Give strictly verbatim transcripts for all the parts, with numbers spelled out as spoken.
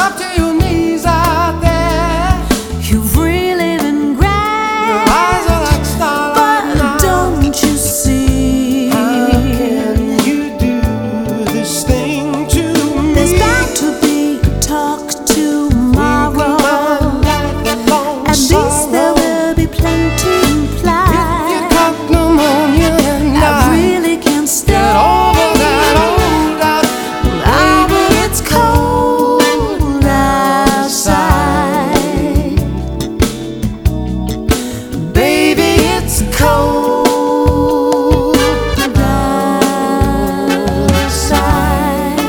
up to your knees out there. You've really been great. Your eyes are like starlight now. But don't you see? How can you do this thing to me? There's bound to be a talk tomorrow. At least there will be plenty implied. If you got pneumonia and I I really can't stay. get over that old out. Ah, but it's cold outside. Baby, it's cold outside.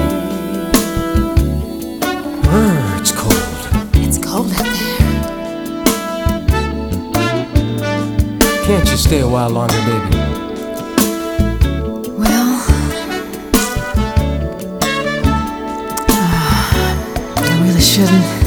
Brr, it's cold. It's cold out there. Can't you stay a while longer, baby? Well, I really shouldn't.